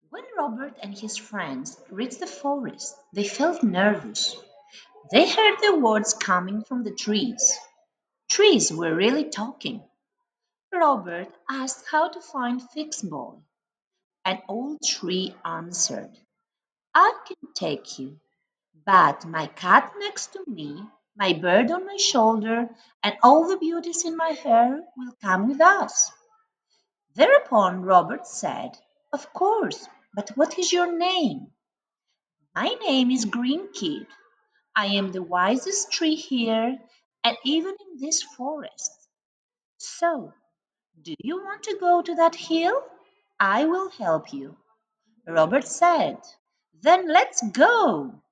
When Robert and his friends reached the forest, they felt nervous. They heard the words coming from the trees. Trees were really talking. Robert asked how to find Fixball. An old tree answered, I can take you, but my cat next to me, my bird on my shoulder, and all the beauties in my hair will come with us. Thereupon Robert said, Of course, but what is your name? My name is Green Kid. I am the wisest tree here and even in this forest. So, do you want to go to that hill? I will help you. Robert said, Then let's go.